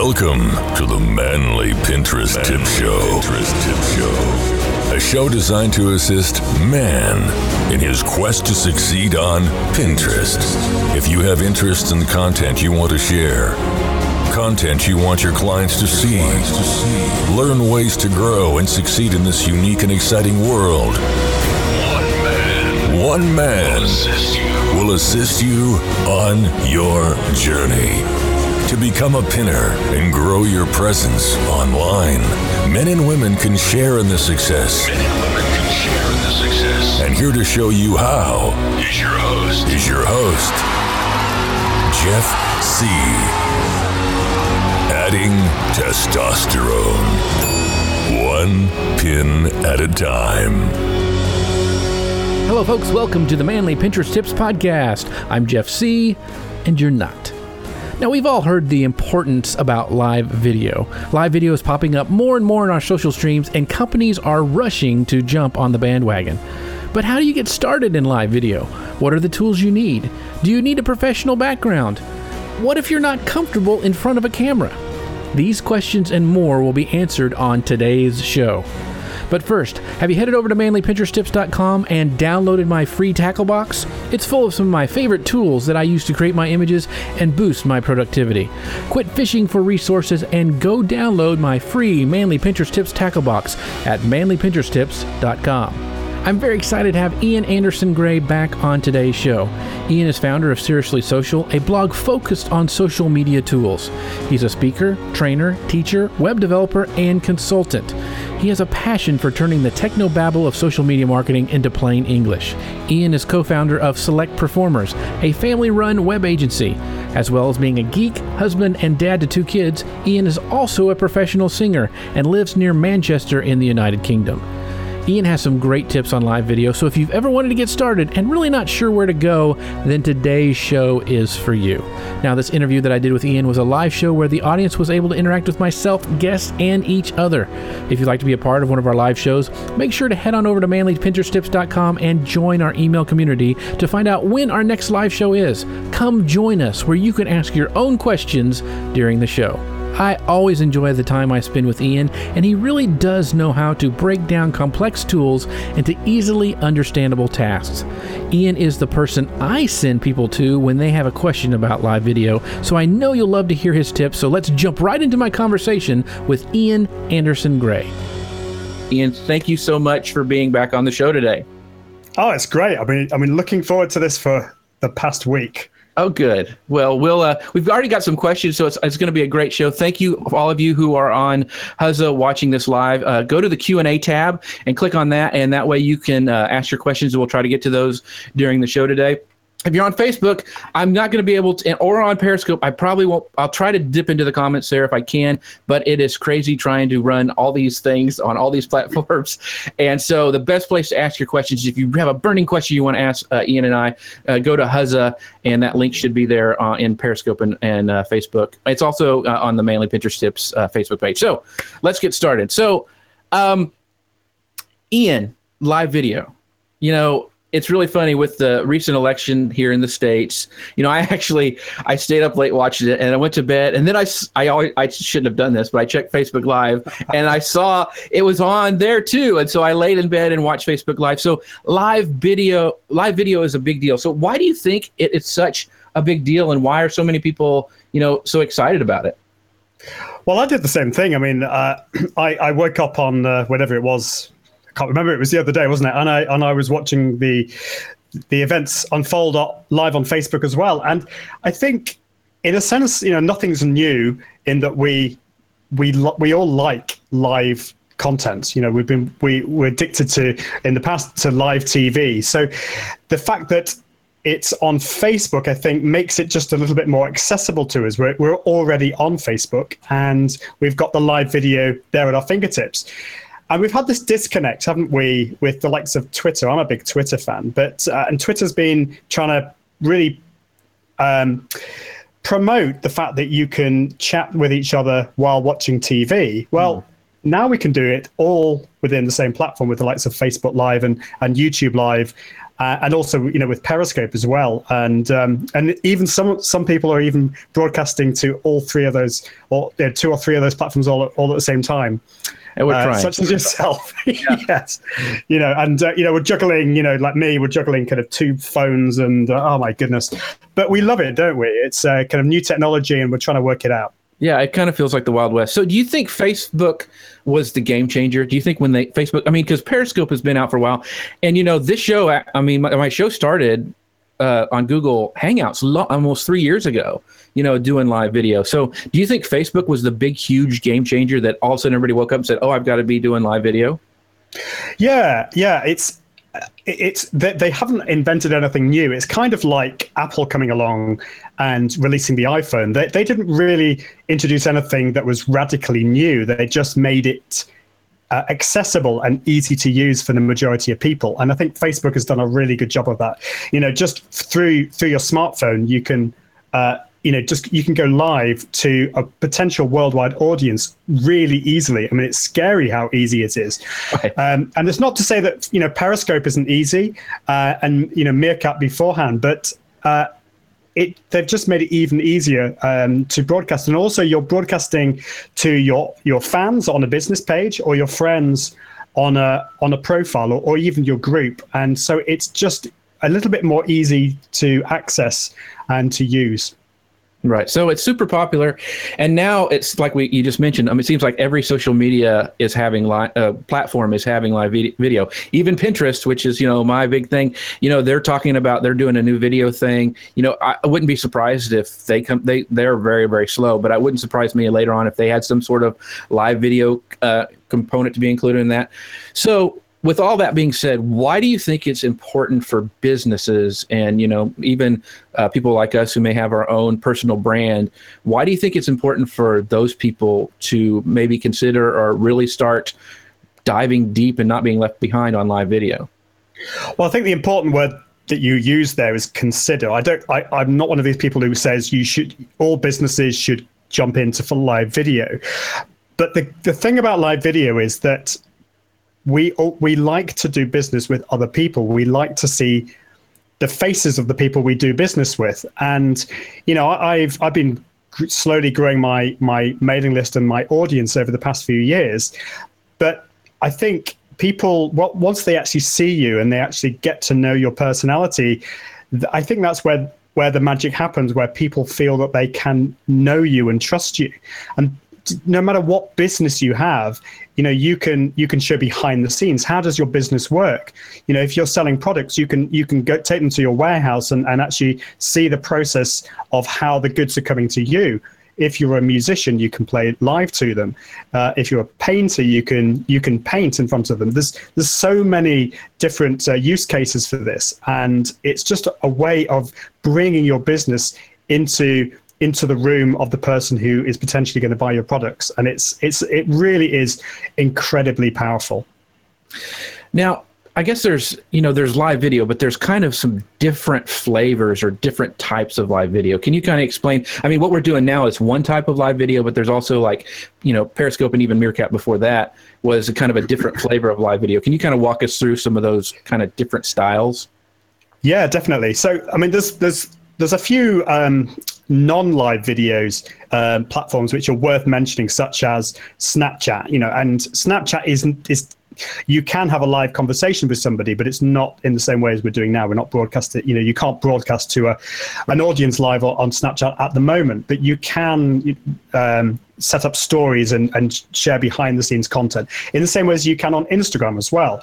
Welcome to the Manly Pinterest Tip Show. A show designed to assist man in his quest to succeed on Pinterest. If you have interest in the content you want to share, content you want your clients to see, learn ways to grow and succeed in this unique and exciting world, one man will assist you on your journey to become a pinner and grow your presence online. Men and women can share in the success. And here to show you how is your host, Jeff C. Adding testosterone, one pin at a time. Hello, folks. Welcome to the Manly Pinterest Tips Podcast. I'm Jeff C., and you're not. Now, we've all heard the importance about live video. Live video is popping up more and more in our social streams, and companies are rushing to jump on the bandwagon. But how do you get started in live video? What are the tools you need? Do you need a professional background? What if you're not comfortable in front of a camera? These questions and more will be answered on today's show. But first, have you headed over to manlypinteresttips.com and downloaded my free tackle box? It's full of some of my favorite tools that I use to create my images and boost my productivity. Quit fishing for resources and go download my free Manly Pinterest Tips tackle box at manlypinteresttips.com. I'm very excited to have Ian Anderson Gray back on today's show. Ian is founder of Seriously Social, a blog focused on social media tools. He's a speaker, trainer, teacher, web developer, and consultant. He has a passion for turning the technobabble of social media marketing into plain English. Ian is co-founder of Select Performers, a family-run web agency. As well as being a geek, husband, and dad to 2 kids, Ian is also a professional singer and lives near Manchester in the United Kingdom. Ian has some great tips on live video, so if you've ever wanted to get started and really not sure where to go, then today's show is for you. Now, this interview that I did with Ian was a live show where the audience was able to interact with myself, guests, and each other. If you'd like to be a part of one of our live shows, make sure to head on over to manlypinteresttips.com and join our email community to find out when our next live show is. Come join us where you can ask your own questions during the show. I always enjoy the time I spend with Ian, and he really does know how to break down complex tools into easily understandable tasks. Ian is the person I send people to when they have a question about live video, so I know you'll love to hear his tips, so let's jump right into my conversation with Ian Anderson Gray. Ian, thank you so much for being back on the show today. Oh, it's great. I've been looking forward to this for the past week. Oh, good. Well, we've already got some questions, so it's going to be a great show. Thank you, all of you who are on Huzza watching this live. Go to the Q&A tab and click on that, and that way you can ask your questions, and we'll try to get to those during the show today. If you're on Facebook, I'm not going to be able to, or on Periscope, I probably won't. I'll try to dip into the comments there if I can, but it is crazy trying to run all these things on all these platforms. And so the best place to ask your questions, if you have a burning question you want to ask Ian and I, go to Huzza, and that link should be there in Periscope and Facebook. It's also on the Manly Pinterest Tips Facebook page. So let's get started. So, Ian, live video, it's really funny with the recent election here in the States. I stayed up late watching it, and I went to bed, and then I shouldn't have done this, but I checked Facebook Live, and I saw it was on there too. And so I laid in bed and watched Facebook Live. So live video is a big deal. So why do you think it's such a big deal, and why are so many people, so excited about it? Well, I did the same thing. I woke up on whatever it was. Can't remember, it was the other day, wasn't it? And I was watching the events unfold live on Facebook as well. And I think, in a sense, nothing's new in that we all like live content. We're addicted to, in the past, to live TV. So the fact that it's on Facebook, I think, makes it just a little bit more accessible to us. We're already on Facebook, and we've got the live video there at our fingertips. And we've had this disconnect, haven't we, with the likes of Twitter. I'm a big Twitter fan, and Twitter's been trying to really promote the fact that you can chat with each other while watching TV. Well, now we can do it all within the same platform with the likes of Facebook Live and YouTube Live. and also with Periscope as well, and even some people are even broadcasting to all three of those, or 2 or 3 of those platforms all at the same time. And we're trying. Such as yourself. Yes. And we're juggling, like me, we're juggling kind of 2 phones and oh my goodness. But we love it, don't we? It's kind of new technology and we're trying to work it out. Yeah, it kind of feels like the Wild West. So do you think Facebook was the game changer? Do you think when because Periscope has been out for a while, and this show, my show started on Google Hangouts almost 3 years ago, doing live video. So do you think Facebook was the big, huge game changer that all of a sudden everybody woke up and said, oh, I've got to be doing live video? Yeah. It's they haven't invented anything new. It's kind of like Apple coming along and releasing the iPhone. They didn't really introduce anything that was radically new. They just made it accessible and easy to use for the majority of people. And I think Facebook has done a really good job of that. Just through your smartphone, you can you can go live to a potential worldwide audience really easily. I mean, it's scary how easy it is. Right. And it's not to say that, Periscope isn't easy and, Meerkat beforehand, but they've just made it even easier to broadcast. And also you're broadcasting to your fans on a business page or your friends on a profile or even your group. And so it's just a little bit more easy to access and to use. Right. So it's super popular. And now it's like you just mentioned, it seems like every social media is having platform is having live video. Even Pinterest, which is, my big thing, they're talking about, they're doing a new video thing. I wouldn't be surprised if they're very, very slow, but it wouldn't surprise me later on if they had some sort of live video component to be included in that. So with all that being said, why do you think it's important for businesses and, even people like us who may have our own personal brand? Why do you think it's important for those people to maybe consider or really start diving deep and not being left behind on live video? Well, I think the important word that you use there is consider. I'm not one of these people who says all businesses should jump into full live video. But the thing about live video is that we like to do business with other people. We like to see the faces of the people we do business with. And, I've been slowly growing my mailing list and my audience over the past few years. But I think people, once they actually see you and they actually get to know your personality, I think that's where the magic happens, where people feel that they can know you and trust you. And no matter what business you have, you can show behind the scenes. How does your business work? If you're selling products, you can go take them to your warehouse and actually see the process of how the goods are coming to you. If you're a musician, you can play live to them. If you're a painter, you can paint in front of them. There's so many different use cases for this, and it's just a way of bringing your business into the room of the person who is potentially going to buy your products. And it really is incredibly powerful. Now, I guess there's live video, but there's kind of some different flavors or different types of live video. Can you kind of explain? What we're doing now is one type of live video, but there's also Periscope and even Meerkat before that was a kind of a different flavor of live video. Can you kind of walk us through some of those kind of different styles? Yeah, definitely. So, there's a few non-live videos platforms which are worth mentioning, such as Snapchat. And Snapchat is you can have a live conversation with somebody, but it's not in the same way as we're doing now. We're not broadcasting. You can't broadcast to an audience live on Snapchat at the moment, but you can set up stories and share behind the scenes content in the same way as you can on Instagram as well.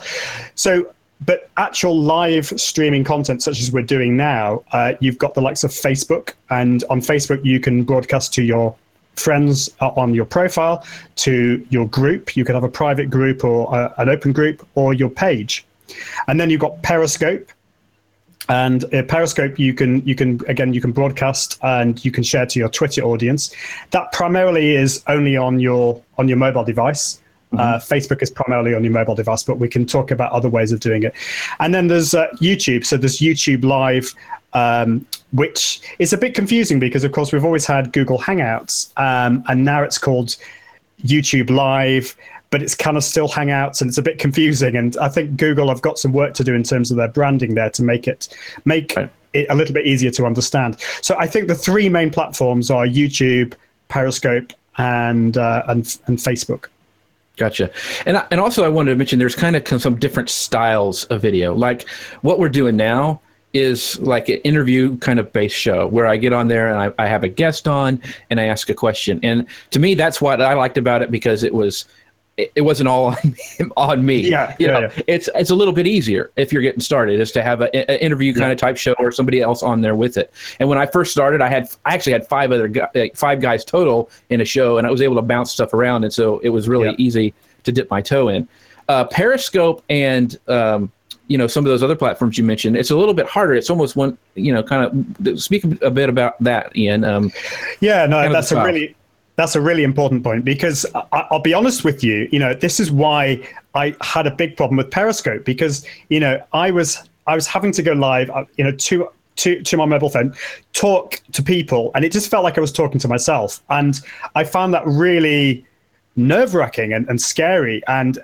But actual live streaming content, such as we're doing now, you've got the likes of Facebook. And on Facebook, you can broadcast to your friends on your profile, to your group. You could have a private group or an open group, or your page. And then you've got Periscope. And Periscope, you can broadcast and you can share to your Twitter audience. That primarily is only on your mobile device. Facebook is primarily on your mobile device, but we can talk about other ways of doing it. And then there's YouTube. So there's YouTube Live, which is a bit confusing because, of course, we've always had Google Hangouts, and now it's called YouTube Live. but it's kind of still Hangouts, and it's a bit confusing. And I think Google have got some work to do in terms of their branding there to make it a little bit easier to understand. So I think the three main platforms are YouTube, Periscope, and Facebook. Gotcha. And also I wanted to mention there's kind of some different styles of video. Like what we're doing now is like an interview kind of based show where I get on there and I have a guest on and I ask a question. And to me, that's what I liked about it, because it wasn't all on me. Yeah, It's a little bit easier if you're getting started, is to have an interview kind of type show or somebody else on there with it. And when I first started, I actually had five guys total in a show, and I was able to bounce stuff around, and so it was really easy to dip my toe in. Periscope and some of those other platforms you mentioned, it's a little bit harder. It's almost one, kind of speak a bit about that, Ian. That's a really important point, because I'll be honest with you, this is why I had a big problem with Periscope, because, I was having to go live, to my mobile phone, talk to people, and it just felt like I was talking to myself. And I found that really nerve-wracking and scary. And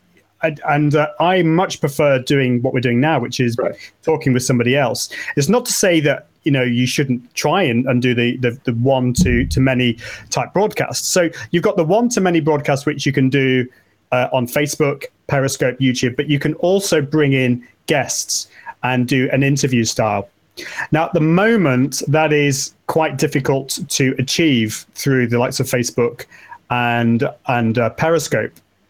I much prefer doing what we're doing now, which is talking with somebody else. It's not to say that you shouldn't try and do the one to many type broadcasts. So you've got the one to many broadcast, which you can do on Facebook, Periscope, YouTube, but you can also bring in guests and do an interview style. Now, at the moment, that is quite difficult to achieve through the likes of Facebook and Periscope.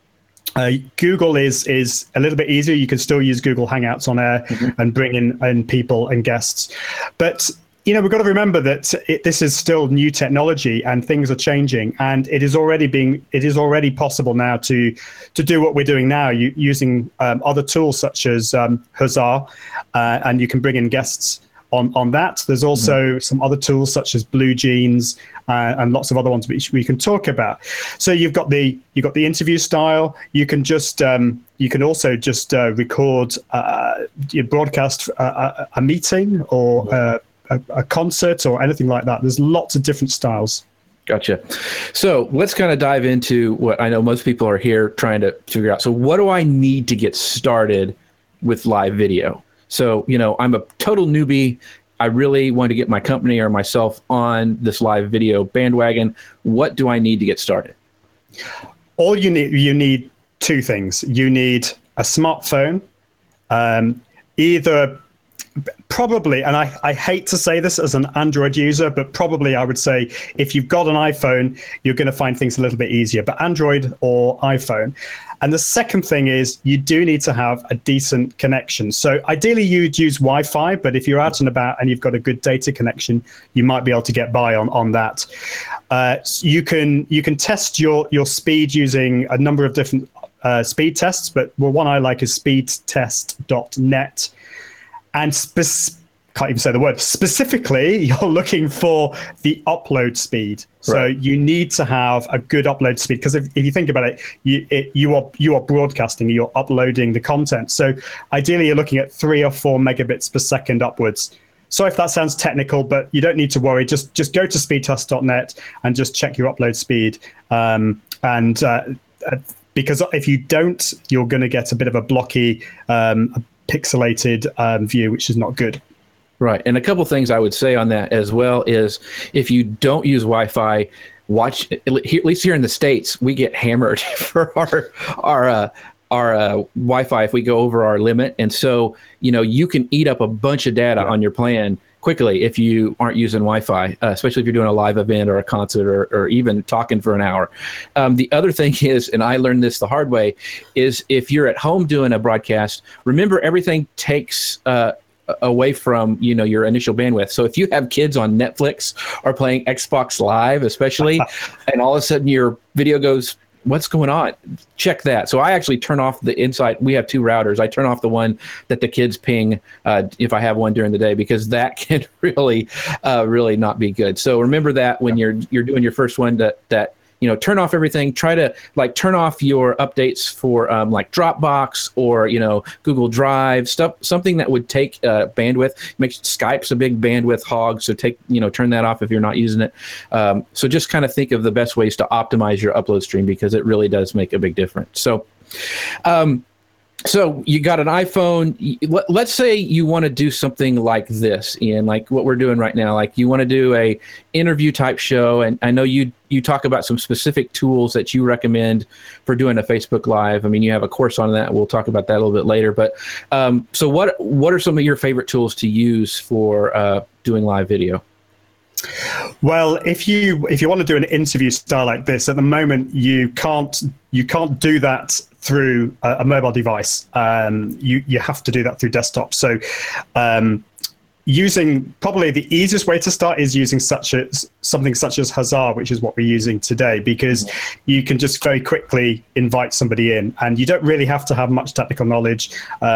Google is a little bit easier. You can still use Google Hangouts on air and bring in people and guests. But, we've got to remember that this is still new technology and things are changing. And it is already possible now to do what we're doing now using other tools such as Huzzah, and you can bring in guests on that. There's also some other tools such as Blue Jeans and lots of other ones which we can talk about. So you've got the interview style. You can also just record broadcast a meeting or a concert or anything like that. There's lots of different styles. Gotcha. So let's kind of dive into what I know most people are here trying to figure out. So what do I need to get started with live video? So, I'm a total newbie. I really want to get my company or myself on this live video bandwagon. What do I need to get started? All you need two things. You need a smartphone, either probably, and I hate to say this as an Android user, but probably I would say if you've got an iPhone, you're going to find things a little bit easier, but Android or iPhone. And the second thing is you do need to have a decent connection. So ideally you'd use Wi-Fi, but if you're out and about and you've got a good data connection, you might be able to get by on that. You can test your speed using a number of different speed tests, but one I like is speedtest.net. And can't even say the word. Specifically, you're looking for the upload speed. So you need to have a good upload speed, because if you think about it, you are broadcasting, you're uploading the content. So ideally, you're looking at 3 or 4 megabits per second upwards. So if that sounds technical, but you don't need to worry. Just go to speedtest.net and just check your upload speed. Because if you don't, you're going to get a bit of a blocky, pixelated view, which is not good. Right. And a couple things I would say on that as well is if you don't use Wi-Fi, at least here in the States, we get hammered for our Wi-Fi if we go over our limit. And so, you can eat up a bunch of data on your plan quickly if you aren't using Wi-Fi, especially if you're doing a live event or a concert or even talking for an hour. The other thing is, and I learned this the hard way, is if you're at home doing a broadcast, remember everything takes away from your initial bandwidth. So if you have kids on Netflix or playing Xbox Live, especially, and all of a sudden your video goes, what's going on? Check that. So I actually turn off the inside. We have 2 routers. I turn off the one that the kids ping if I have one during the day, because that can really not be good. So remember that when you're doing your first one, that turn off everything. Try to like turn off your updates for like Dropbox or Google Drive stuff, something that would take bandwidth. Skype's a big bandwidth hog, so turn that off if you're not using it. So just kind of think of the best ways to optimize your upload stream, because it really does make a big difference. So so you got an iPhone. Let's say you want to do something like this, Ian, like what we're doing right now. Like you want to do a interview type show, and I know you talk about some specific tools that you recommend for doing a Facebook Live. I mean, you have a course on that. We'll talk about that a little bit later. But so what are some of your favorite tools to use for doing live video? Well, if you want to do an interview style like this, at the moment you can't do that through a mobile device. You have to do that through desktop. So using probably the easiest way to start is using something such as Huzzah, which is what we're using today, because you can just very quickly invite somebody in, and you don't really have to have much technical knowledge.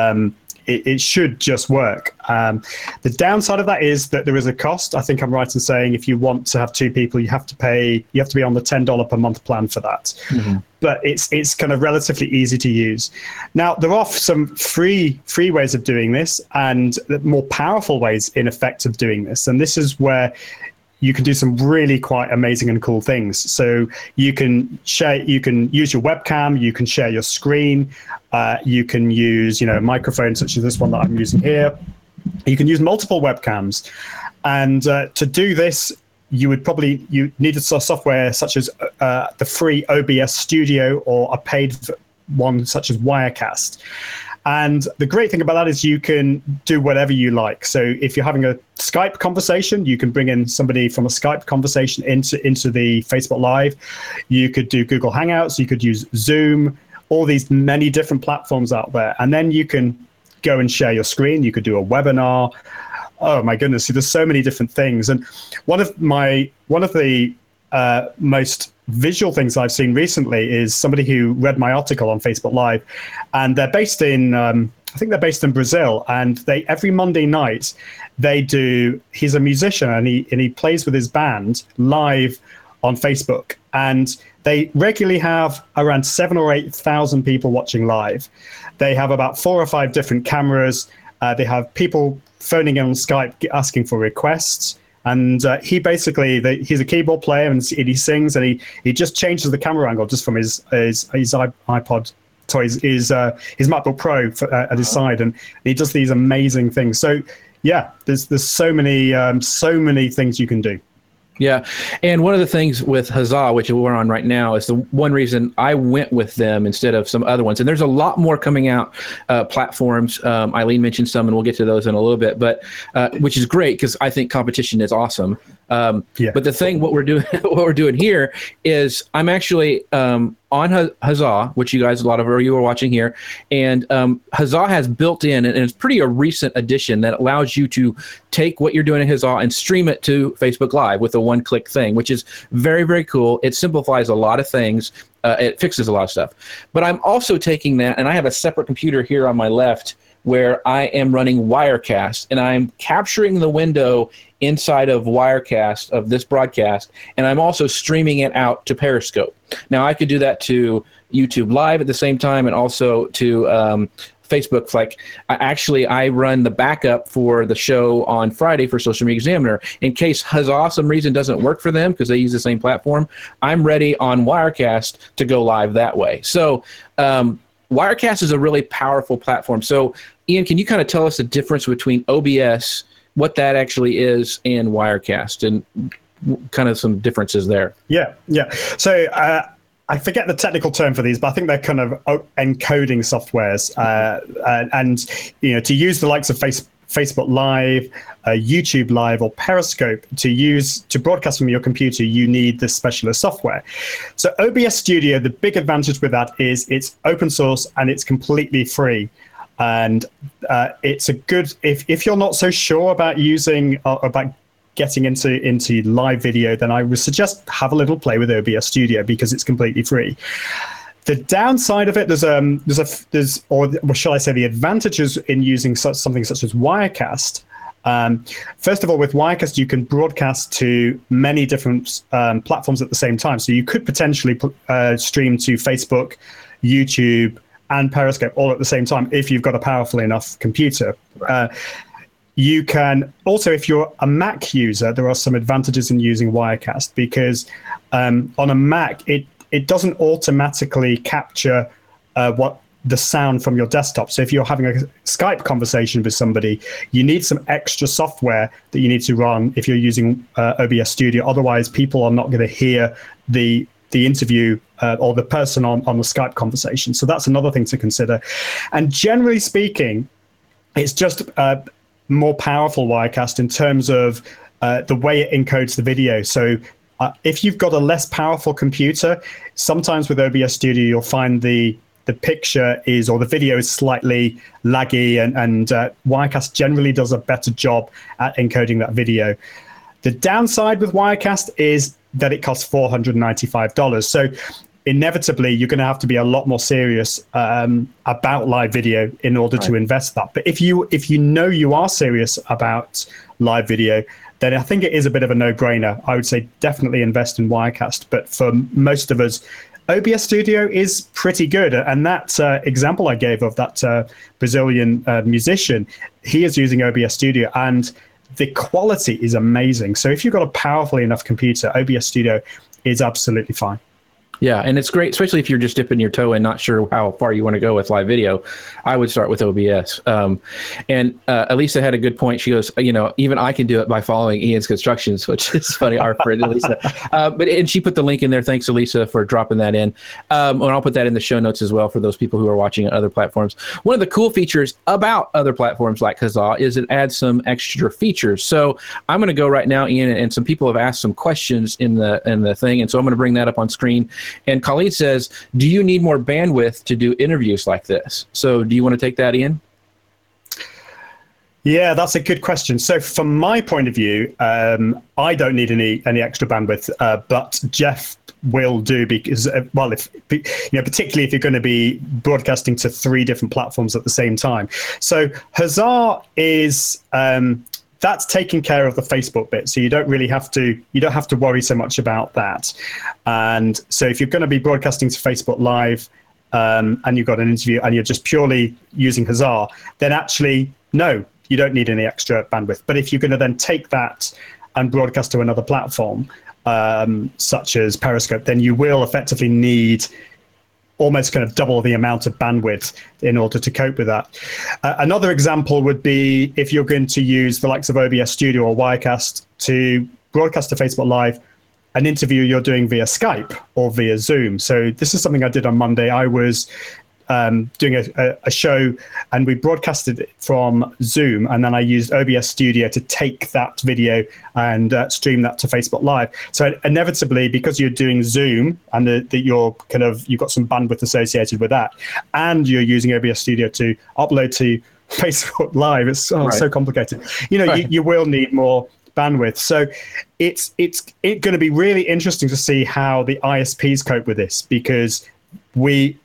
It should just work. The downside of that is that there is a cost. I think I'm right in saying if you want to have 2 people, you have to be on the $10 per month plan for that. Mm-hmm. But it's kind of relatively easy to use. Now, there are some free ways of doing this, and more powerful ways in effect of doing this. And this is where you can do some really quite amazing and cool things. So you can use your webcam, you can share your screen, you can use a microphone such as this one that I'm using here. You can use multiple webcams, and to do this, you need a software such as the free OBS Studio or a paid one such as Wirecast. And the great thing about that is you can do whatever you like. So if you're having a Skype conversation, you can bring in somebody from a Skype conversation into the Facebook Live. You could do Google Hangouts. You could use Zoom, all these many different platforms out there. And then you can go and share your screen. You could do a webinar. Oh, my goodness. There's so many different things. And one of the most visual things I've seen recently is somebody who read my article on Facebook Live, and they're based in I think they're based in Brazil, and every Monday night he's a musician, and he plays with his band live on Facebook, and they regularly have around 7,000 or 8,000 people watching live. They have about 4 or 5 different cameras. They have people phoning in on Skype asking for requests. And he basically, he's a keyboard player, and he sings, and he just changes the camera angle just from his iPod, sorry, his MacBook Pro at his side, and he does these amazing things. So yeah, there's so many things you can do. Yeah, and one of the things with Huzzah, which we're on right now, is the one reason I went with them instead of some other ones. And there's a lot more coming out platforms. Eileen mentioned some, and we'll get to those in a little bit. But which is great, because I think competition is awesome. But the thing, what we're doing here is I'm actually on Huzzah, which you guys, a lot of you are watching here, and Huzzah has built in, and it's pretty a recent addition that allows you to take what you're doing in Huzzah and stream it to Facebook Live with a one-click thing, which is very, very cool. It simplifies a lot of things. It fixes a lot of stuff. But I'm also taking that, and I have a separate computer here on my left where I am running Wirecast, and I'm capturing the window inside of Wirecast of this broadcast, and I'm also streaming it out to Periscope. Now, I could do that to YouTube Live at the same time, and also to Facebook. Like, I run the backup for the show on Friday for Social Media Examiner. In case Huzzah, some reason, doesn't work for them because they use the same platform, I'm ready on Wirecast to go live that way. So Wirecast is a really powerful platform. So, Ian, can you kind of tell us the difference between OBS, what that actually is, and Wirecast, and kind of some differences there? Yeah. So I forget the technical term for these, but I think they're kind of encoding softwares. And to use the likes of Facebook Live, YouTube Live, or Periscope to broadcast from your computer, you need this specialist software. So OBS Studio, the big advantage with that is it's open source and it's completely free. And it's a good, if you're not so sure about using about getting into live video, then I would suggest have a little play with OBS Studio because it's completely free. The downside of it, or shall I say, the advantages in using something such as Wirecast First of all, with Wirecast, you can broadcast to many different platforms at the same time. So you could potentially stream to Facebook, YouTube, and Periscope all at the same time if you've got a powerful enough computer. You can also, if you're a Mac user, there are some advantages in using Wirecast because on a Mac, it doesn't automatically capture what the sound from your desktop. So if you're having a Skype conversation with somebody, you need some extra software that you need to run if you're using OBS Studio. Otherwise, people are not going to hear the interview or the person on the Skype conversation. So that's another thing to consider. And generally speaking, it's just more powerful Wirecast in terms of the way it encodes the video. So if you've got a less powerful computer, sometimes with OBS Studio, you'll find the picture is, or the video is slightly laggy, and Wirecast generally does a better job at encoding that video. The downside with Wirecast is that it costs $495. So inevitably, you're going to have to be a lot more serious about live video in order to invest that. But if you know you are serious about live video, then I think it is a bit of a no-brainer. I would say definitely invest in Wirecast. But for most of us, OBS Studio is pretty good. And that example I gave of that Brazilian musician, he is using OBS Studio, and the quality is amazing. So if you've got a powerful enough computer, OBS Studio is absolutely fine. Yeah, and it's great, especially if you're just dipping your toe and not sure how far you want to go with live video. I would start with OBS. And Elisa had a good point. She goes, even I can do it by following Ian's instructions, which is funny, our friend Elisa. And she put the link in there. Thanks, Elisa, for dropping that in. And I'll put that in the show notes as well for those people who are watching on other platforms. One of the cool features about other platforms like Kazaa is it adds some extra features. So I'm going to go right now, Ian, and some people have asked some questions in the thing, and so I'm going to bring that up on screen. And Khalid says, do you need more bandwidth to do interviews like this? So do you want to take that, Ian? Yeah, that's a good question. So from my point of view, I don't need any extra bandwidth, but Jeff will do because, particularly if you're going to be broadcasting to 3 different platforms at the same time. So Kazaa is... that's taking care of the Facebook bit, so you don't have to worry so much about that. And so if you're going to be broadcasting to Facebook Live and you've got an interview and you're just purely using Kazaa, then actually, no, you don't need any extra bandwidth. But if you're going to then take that and broadcast to another platform, such as Periscope, then you will effectively need almost kind of double the amount of bandwidth in order to cope with that. Another example would be if you're going to use the likes of OBS Studio or Wirecast to broadcast to Facebook Live, an interview you're doing via Skype or via Zoom. So this is something I did on Monday. I was doing a show and we broadcasted it from Zoom, and then I used OBS Studio to take that video and stream that to Facebook Live. So inevitably, because you're doing Zoom and you've got some bandwidth associated with that, and you're using OBS Studio to upload to Facebook Live, it's so complicated. You will need more bandwidth. So it's going to be really interesting to see how the ISPs cope with this, because we've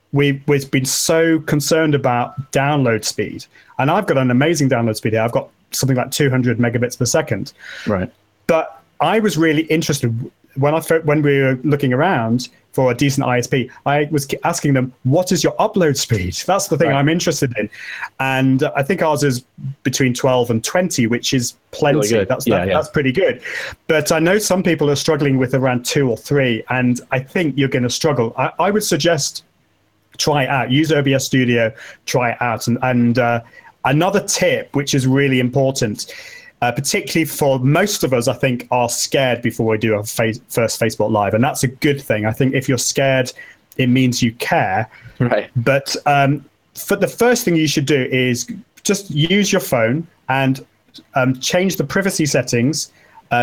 been so concerned about download speed, and I've got an amazing download speed here. I've got something like 200 megabits per second. Right. But I was really interested when we were looking around for a decent ISP. I was asking them, what is your upload speed? That's the thing I'm interested in. And I think ours is between 12 and 20, which is plenty. Really that's pretty good. But I know some people are struggling with around 2 or 3, and I think you're going to struggle. I would suggest try it out. Use OBS Studio, try it out. And another tip, which is really important, particularly for most of us, I think, are scared before we do our first Facebook Live. And that's a good thing. I think if you're scared, it means you care. Right. But for the first thing you should do is just use your phone and change the privacy settings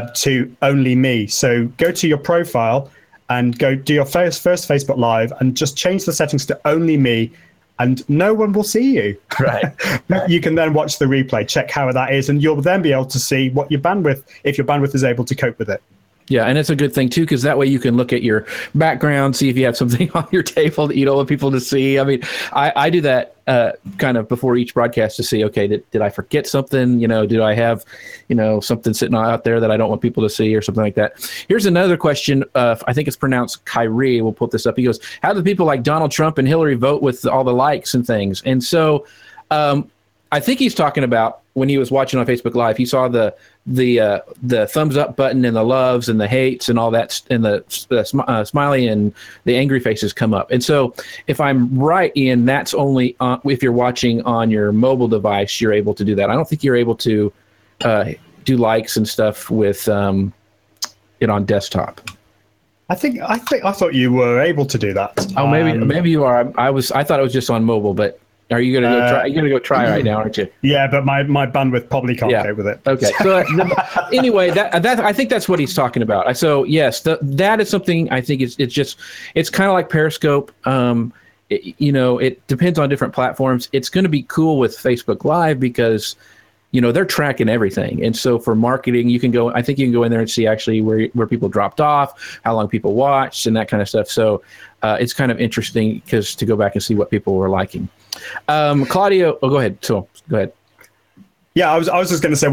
to only me. So go to your profile and go do your first Facebook Live and just change the settings to only me, and no one will see you. Right. You can then watch the replay, check how that is, and you'll then be able to see what your bandwidth, if your bandwidth is able to cope with it. Yeah, and it's a good thing too, because that way you can look at your background, see if you have something on your table that you don't want people to see. I mean, I do that kind of before each broadcast to see, okay, did I forget something? Do I have, something sitting out there that I don't want people to see or something like that? Here's another question. I think it's pronounced Kyrie. We'll put this up. He goes, how do people like Donald Trump and Hillary vote with all the likes and things? And so I think he's talking about when he was watching on Facebook Live, he saw the thumbs up button and the loves and the hates and all that, and the smiley and the angry faces come up. And so if I'm right, Ian, that's only if you're watching on your mobile device, you're able to do that. I don't think you're able to do likes and stuff with it on desktop. I thought you were able to do that. Oh, maybe you are. I thought it was just on mobile, but are you gonna go try? You're gonna go try right now, aren't you? Yeah, but my bandwidth probably can't cope with it. Okay. So anyway, that I think that's what he's talking about. So yes, that is something I think it's kind of like Periscope. It depends on different platforms. It's going to be cool with Facebook Live because they're tracking everything, and so for marketing, you can go in there and see actually where people dropped off, how long people watched, and that kind of stuff. So it's kind of interesting because to go back and see what people were liking. Claudio, go ahead. So go ahead. Yeah, I was just going to say,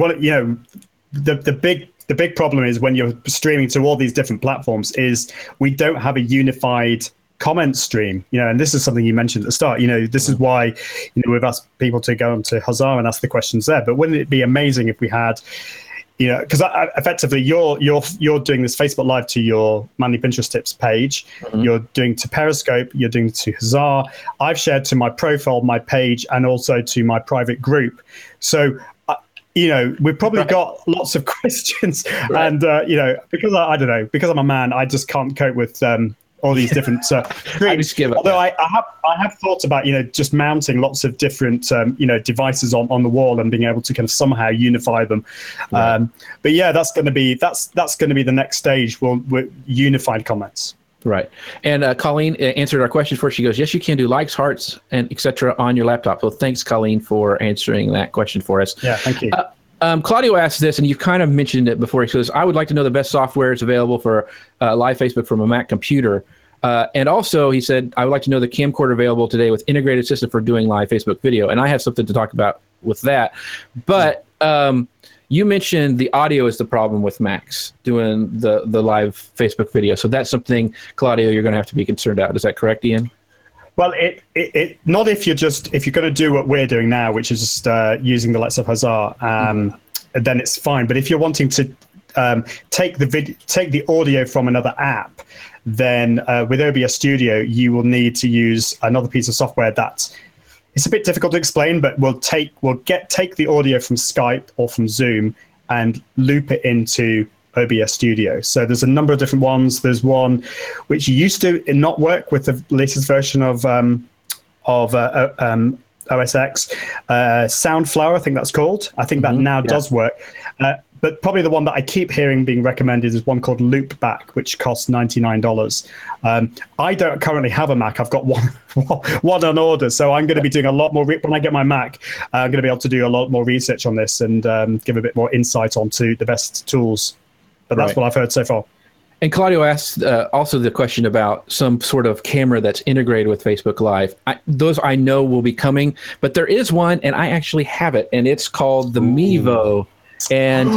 the big problem is when you're streaming to all these different platforms is we don't have a unified comment stream, and this is something you mentioned at the start. This is why we've asked people to go onto Huzzah and ask the questions there. But wouldn't it be amazing if we had, because effectively you're doing this Facebook Live to your Manly Pinterest Tips page, you're doing to Periscope, you're doing to Huzzah. I've shared to my profile, my page, and also to my private group. So we've probably got lots of questions, and because I don't know, because I'm a man, I just can't cope with all these different although I have thought about just mounting lots of different devices on the wall and being able to kind of somehow unify them. Right. But yeah, that's going to be the next stage. We'll unified comments. Right. And Colleen answered our question for us. She goes, yes, you can do likes, hearts, and etc. on your laptop. So thanks, Colleen, for answering that question for us. Yeah, thank you. Claudio asked this, and you've kind of mentioned it before. He says, I would like to know the best software is available for live Facebook from a Mac computer. And also, he said, I would like to know the camcorder available today with integrated system for doing live Facebook video. And I have something to talk about with that. But you mentioned the audio is the problem with Macs doing the live Facebook video. So that's something, Claudio, you're going to have to be concerned about. Is that correct, Ian? Well, it not if you're going to do what we're doing now, which is just using the likes of Huzzah, then it's fine. But if you're wanting to take the audio from another app, then with OBS Studio, you will need to use another piece of software that it's a bit difficult to explain, but we'll take the audio from Skype or from Zoom and loop it into OBS Studio. So there's a number of different ones. There's one which used to not work with the latest version of OS X, Soundflower, I think that's called. I think that now does work. But probably the one that I keep hearing being recommended is one called Loopback, which costs $99. I don't currently have a Mac. I've got one on order. So I'm going to be doing a lot more. When I get my Mac, I'm going to be able to do a lot more research on this and give a bit more insight onto the best tools. But that's what I've heard so far. And Claudio asked also the question about some sort of camera that's integrated with Facebook Live. Those I know will be coming, but there is one, and I actually have it, and it's called the Mevo. And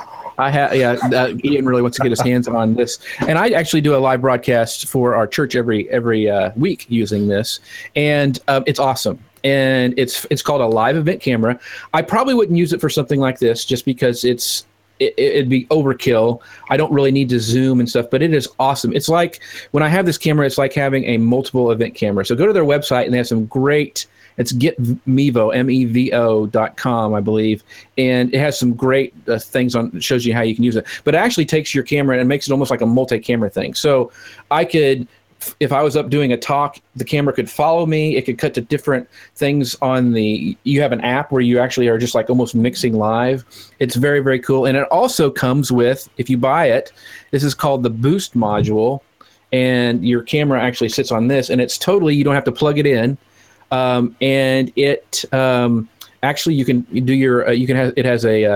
Ian really wants to get his hands on this. And I actually do a live broadcast for our church every week using this, and it's awesome. And it's called a live event camera. I probably wouldn't use it for something like this just because it'd be overkill. I don't really need to zoom and stuff, but it is awesome. It's like when I have this camera, it's like having a multiple event camera. So go to their website and they have some great. It's GetMevo, MEVO.com, I believe. And it has some great things on, it shows you how you can use it. But it actually takes your camera and makes it almost like a multi-camera thing. So I could, if I was up doing a talk, the camera could follow me. It could cut to different things on you have an app where you actually are just like almost mixing live. It's very, very cool. And it also comes with, if you buy it, this is called the Boost module. And your camera actually sits on this. And it's totally, you don't have to plug it in. And it actually you can do your it has a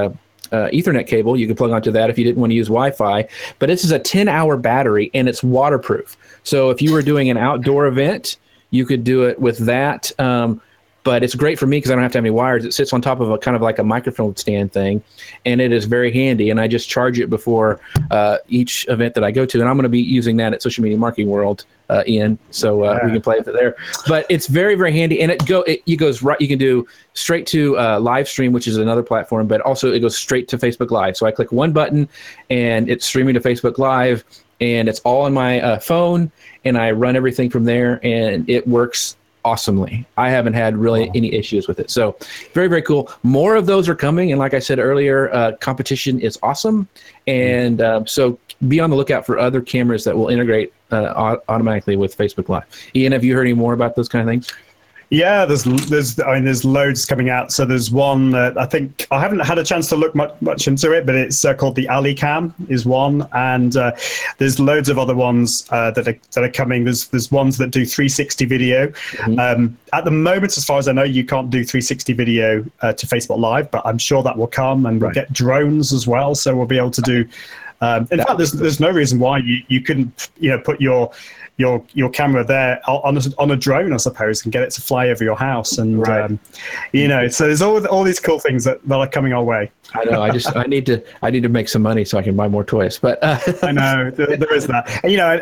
Ethernet cable. You can plug onto that if you didn't want to use Wi-Fi. But this is a 10-hour battery, and it's waterproof. So if you were doing an outdoor event, you could do it with that. But it's great for me because I don't have to have any wires. It sits on top of a kind of like a microphone stand thing, and it is very handy. And I just charge it before each event that I go to. And I'm going to be using that at Social Media Marketing World, Ian. So we can play with it there. But it's very, very handy. And it goes right. You can do straight to live stream, which is another platform, but also it goes straight to Facebook Live. So I click one button, and it's streaming to Facebook Live, and it's all on my phone, and I run everything from there, and it works awesomely. I haven't had really any issues with it. So very, very cool. More of those are coming. And like I said earlier, competition is awesome. And so be on the lookout for other cameras that will integrate automatically with Facebook Live. Ian, have you heard any more about those kind of things? Yeah, there's loads coming out. So there's one that I think I haven't had a chance to look much into it, but it's called the AliCam is one, and there's loads of other ones that are coming. There's ones that do 360 video. Mm-hmm. At the moment, as far as I know, you can't do 360 video to Facebook Live, but I'm sure that will come, and we'll get drones as well. So we'll be able to do. In fact, there's no reason why you couldn't put your camera there on a drone, I suppose, and get it to fly over your house, and so there's all these cool things that are coming our way. I know. I need to make some money so I can buy more toys. But I know there is that,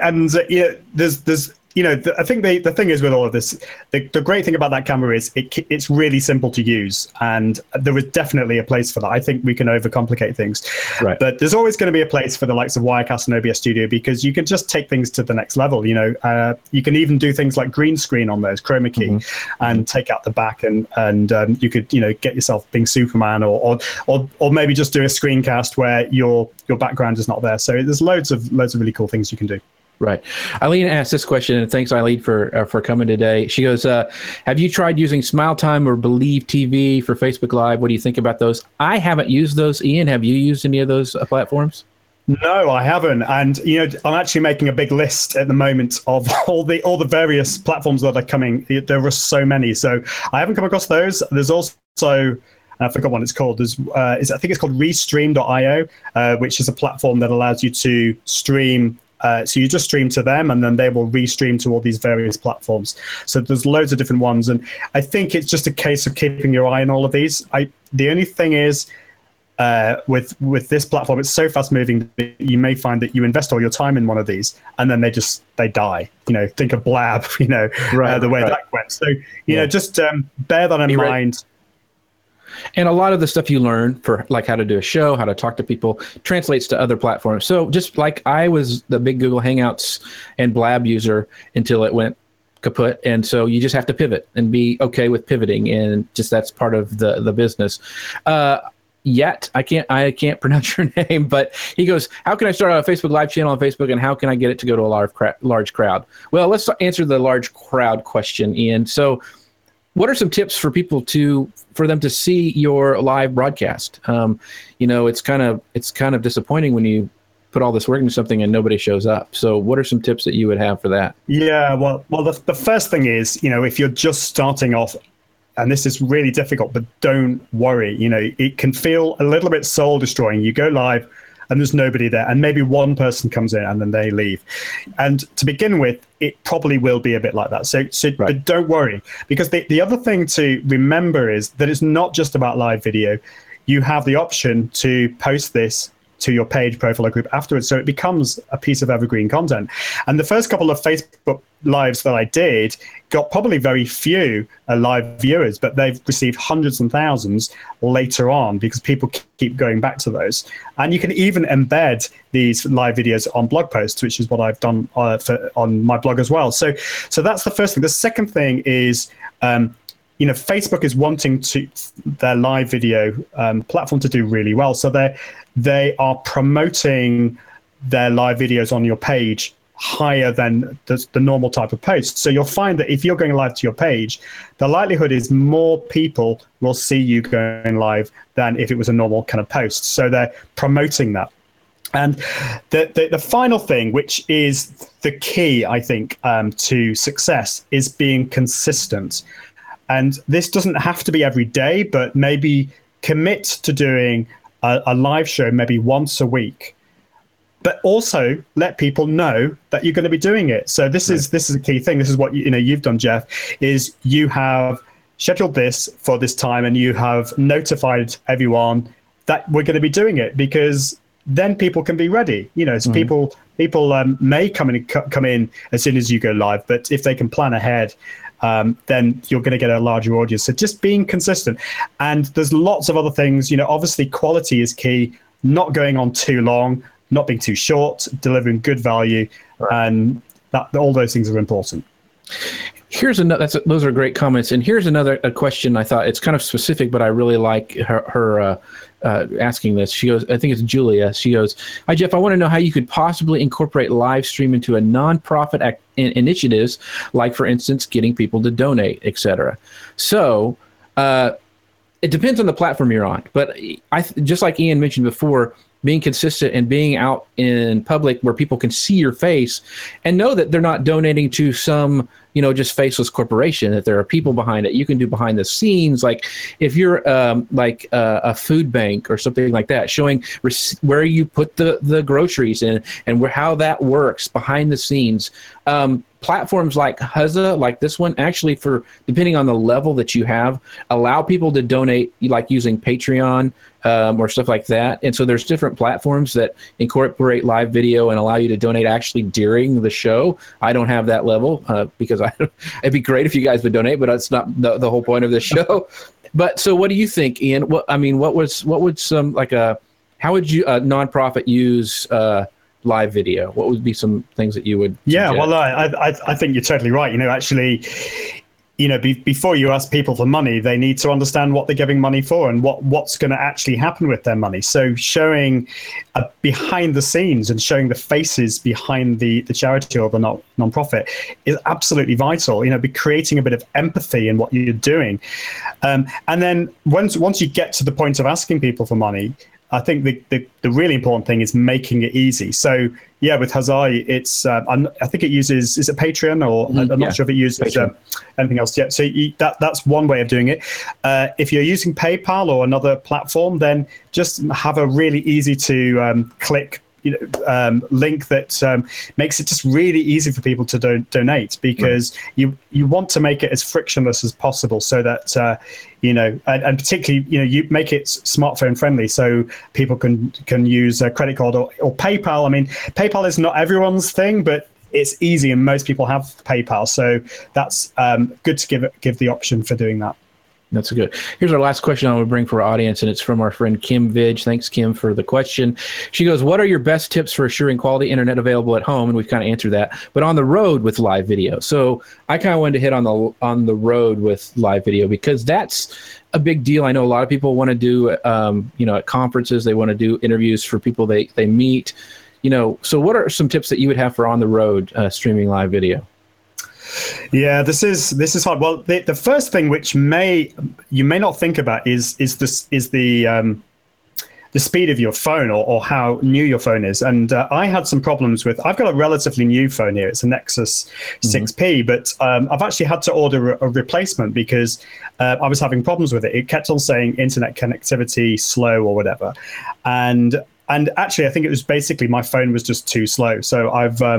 there's. I think the thing is with all of this, the great thing about that camera is it's really simple to use, and there is definitely a place for that. I think we can overcomplicate things, right? But there's always going to be a place for the likes of Wirecast and OBS Studio, because you can just take things to the next level. You can even do things like green screen on those, chroma key, and take out the back, and you could get yourself being Superman, or maybe just do a screencast where your background is not there. So there's loads of really cool things you can do. Right. Eileen asked this question, and thanks, Eileen, for coming today. She goes, have you tried using SmileTime or Believe TV for Facebook Live? What do you think about those? I haven't used those. Ian, have you used any of those platforms? No, I haven't. And, I'm actually making a big list at the moment of all the various platforms that are coming. There are so many. So I haven't come across those. There's also... I forgot what it's called. I think it's called Restream.io, which is a platform that allows you to stream. So you just stream to them, and then they will restream to all these various platforms. So there's loads of different ones, and I think it's just a case of keeping your eye on all of these. The only thing is, with this platform, it's so fast moving that you may find that you invest all your time in one of these, and then they die. Think of Blab. The way that went. So just bear that in mind. And a lot of the stuff you learn for like how to do a show, how to talk to people, translates to other platforms. So just like I was the big Google Hangouts and Blab user until it went kaput. And so you just have to pivot and be okay with pivoting. And just that's part of the business. Yet I can't pronounce your name, but he goes, how can I start a Facebook Live channel on Facebook, and how can I get it to go to a large crowd? Well, let's answer the large crowd question, Ian. So what are some tips for people for them to see your live broadcast? It's kind of disappointing when you put all this work into something and nobody shows up. So what are some tips that you would have for that? Yeah, well, the first thing is, if you're just starting off, and this is really difficult, but don't worry. It can feel a little bit soul destroying. You go live and there's nobody there, and maybe one person comes in and then they leave. And to begin with, it probably will be a bit like that. So but don't worry, because the other thing to remember is that it's not just about live video. You have the option to post this to your page, profile, or group afterwards. So it becomes a piece of evergreen content. And the first couple of Facebook Lives that I did got probably very few live viewers, but they've received hundreds and thousands later on because people keep going back to those. And you can even embed these live videos on blog posts, which is what I've done on my blog as well. So that's the first thing. The second thing is, Facebook is wanting their live video platform to do really well. So they are promoting their live videos on your page higher than the normal type of post. So you'll find that if you're going live to your page, the likelihood is more people will see you going live than if it was a normal kind of post. So they're promoting that. And the final thing, which is the key, I think, to success, is being consistent. And this doesn't have to be every day, but maybe commit to doing a live show maybe once a week, but also let people know that you're going to be doing it. So this is a key thing. This is what you've done, Jeff, is you have scheduled this for this time and you have notified everyone that we're going to be doing it, because then people can be ready. So people may come in as soon as you go live, but if they can plan ahead, then you're going to get a larger audience. So just being consistent. And there's lots of other things. Obviously quality is key, not going on too long, not being too short, delivering good value, and that all those things are important. Here's another. Those are great comments. And here's another question. I thought it's kind of specific, but I really like her asking this. She goes, I think it's Julia. She goes, "Hi Jeff, I want to know how you could possibly incorporate live stream into a nonprofit initiatives, like for instance, getting people to donate, etc." So it depends on the platform you're on. But just like Ian mentioned before, being consistent and being out in public where people can see your face and know that they're not donating to some, just faceless corporation, that there are people behind it. You can do behind the scenes, like if you're like a food bank or something like that, showing where you put the groceries in and how that works behind the scenes. Platforms like Huzza, like this one, actually, for depending on the level that you have, allow people to donate, like using Patreon or stuff like that. And so there's different platforms that incorporate live video and allow you to donate actually during the show. I don't have that level because it'd be great if you guys would donate, but that's not the whole point of this show. But so what do you think, Ian? How would you a nonprofit use live video? What would be some things that you would suggest? Well, I think you're totally right. Actually, before you ask people for money, they need to understand what they're giving money for and what's going to actually happen with their money. So showing behind the scenes and showing the faces behind the charity or the nonprofit is absolutely vital. Be creating a bit of empathy in what you're doing, and then once you get to the point of asking people for money, I think the really important thing is making it easy. So with Huzza, it's I think it uses, is it Patreon or I'm not sure if it uses anything else yet. So that's one way of doing it. If you're using PayPal or another platform, then just have a really easy to click link that makes it just really easy for people to donate, because you want to make it as frictionless as possible, so that and particularly you make it smartphone friendly, so people can use a credit card or PayPal. I mean, PayPal is not everyone's thing, but it's easy and most people have PayPal, so that's good to give the option for doing that. That's good. Here's our last question I want to bring for our audience, and it's from our friend Kim Vidge. Thanks, Kim, for the question. She goes, "What are your best tips for assuring quality internet available at home?" And we've kind of answered that, but on the road with live video. So I kind of wanted to hit on the road with live video, because that's a big deal. I know a lot of people want to do, at conferences, they want to do interviews for people they meet. So what are some tips that you would have for on the road streaming live video? Yeah, this is hard. Well, the first thing which you may not think about is the speed of your phone or how new your phone is. And I had some problems with. I've got a relatively new phone here. It's a Nexus 6P, but I've actually had to order a replacement because I was having problems with it. It kept on saying internet connectivity slow or whatever, and actually I think it was basically my phone was just too slow. So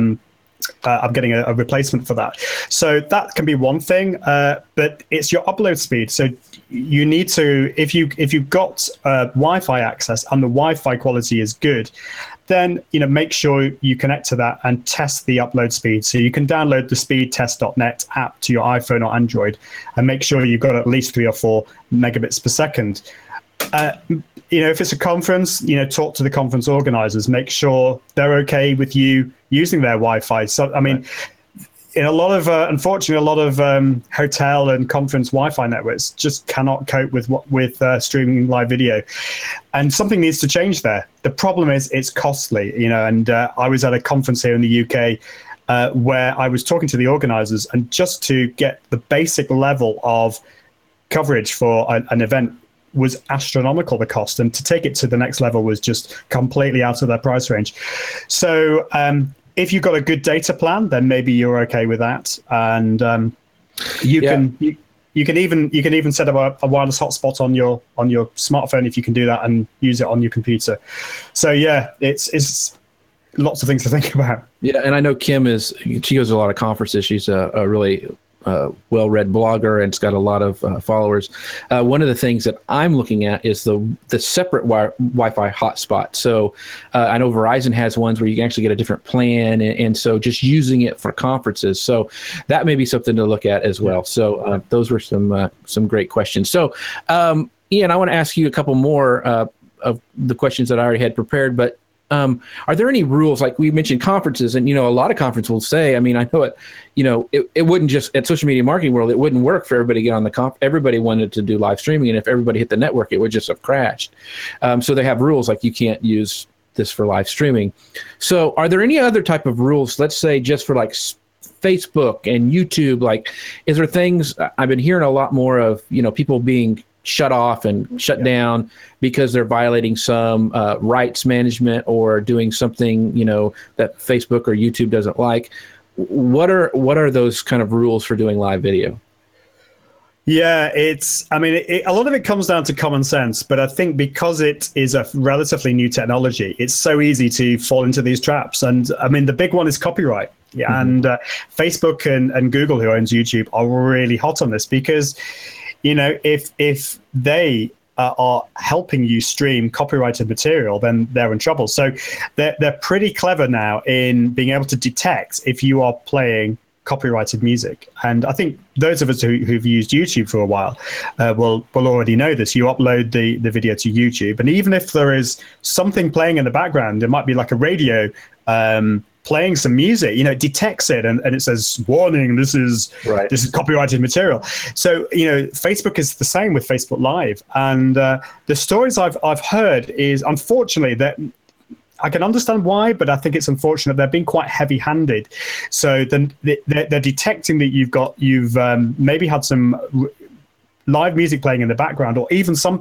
I'm getting a replacement for that. So that can be one thing, but it's your upload speed. So you need to, if you've got Wi-Fi access and the Wi-Fi quality is good, then make sure you connect to that and test the upload speed. So you can download the speedtest.net app to your iPhone or Android and make sure you've got at least 3 or 4 megabits per second. If it's a conference, talk to the conference organizers, make sure they're okay with you using their Wi-Fi. So, I mean, in a lot of, unfortunately, a lot of hotel and conference Wi-Fi networks just cannot cope with streaming live video, and something needs to change there. The problem is it's costly, and I was at a conference here in the UK where I was talking to the organizers, and just to get the basic level of coverage for an event was astronomical, the cost, and to take it to the next level was just completely out of their price range. So if you've got a good data plan, then maybe you're okay with that, and you you can even set up a wireless hotspot on your smartphone if you can do that and use it on your computer. So yeah, it's lots of things to think about. Yeah, and I know she goes to a lot of conferences. She's a really well-read blogger and it's got a lot of followers. One of the things that I'm looking at is the separate Wi-Fi hotspot. So I know Verizon has ones where you can actually get a different plan, and so just using it for conferences. So that may be something to look at as well. So those were some great questions. So Ian, I want to ask you a couple more of the questions that I already had prepared, but are there any rules, like we mentioned conferences, and, a lot of conferences will say, I know it wouldn't just, at Social Media Marketing World, it wouldn't work for everybody to get on the everybody wanted to do live streaming, and if everybody hit the network, it would just have crashed. So they have rules like you can't use this for live streaming. So are there any other type of rules, let's say just for like Facebook and YouTube, like, is there things, I've been hearing a lot more of, people being shut off and shut down because they're violating some rights management or doing something that Facebook or YouTube doesn't like. What are those kind of rules for doing live video? Yeah, a lot of it comes down to common sense, but I think because it is a relatively new technology, it's so easy to fall into these traps. And the big one is copyright. Yeah, mm-hmm. And Facebook and Google, who owns YouTube, are really hot on this because if they are helping you stream copyrighted material, then they're in trouble. So they're pretty clever now in being able to detect if you are playing copyrighted music. And I think those of us who've used YouTube for a while will already know this. You upload the video to YouTube, and even if there is something playing in the background, it might be like a radio playing some music, it detects it and it says, warning, this is copyrighted material. So, Facebook is the same with Facebook Live. And the stories I've heard is, unfortunately, that I can understand why, but I think it's unfortunate they're being quite heavy-handed. So they're detecting that you've maybe had some live music playing in the background, or even some